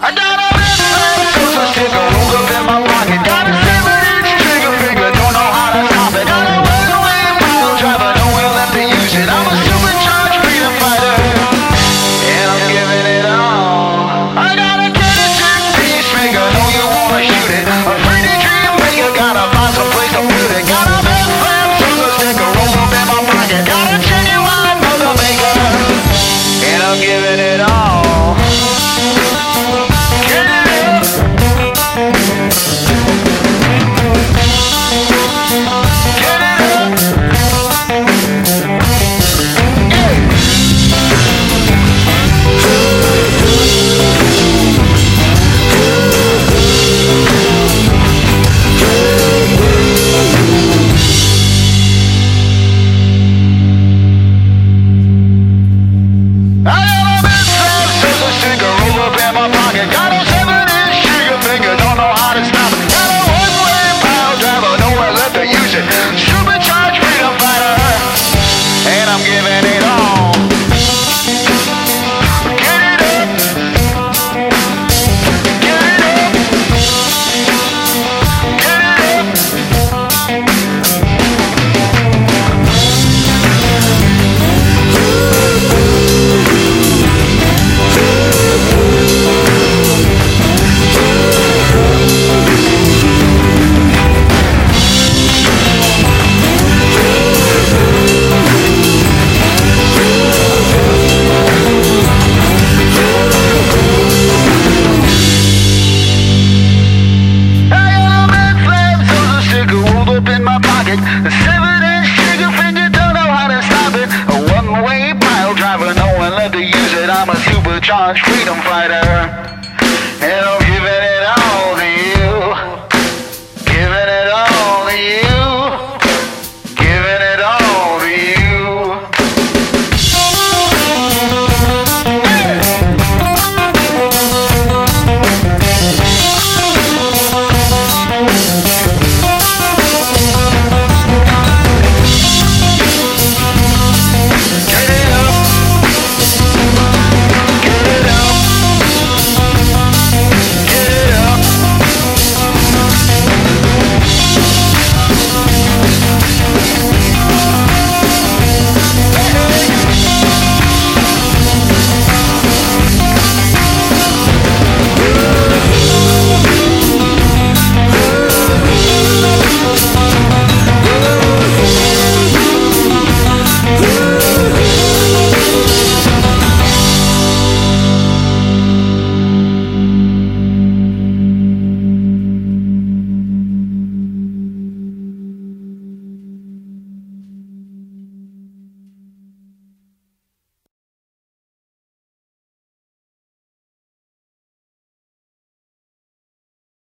I got a big fat social sticker rolled up in my pocket. Got a 7-inch trigger finger, don't know how to stop it. Got a one-way pile driver, nowhere left to use it. I'm a supercharged freedom fighter, and I'm giving it all. I got a 36-piece finger, know you wanna shoot it. A pretty dream maker, gotta find some place to put it. Got a big fat social sticker rolled up in my pocket. Got a genuine mother maker, and I'm giving it all. Supercharged freedom fighter, and I'm giving it all. Get it up, get it up, get it up. A 7-inch trigger finger, don't know how to stop it. A one-way pile driver, no one left to use it. I'm a supercharged freedom fighter.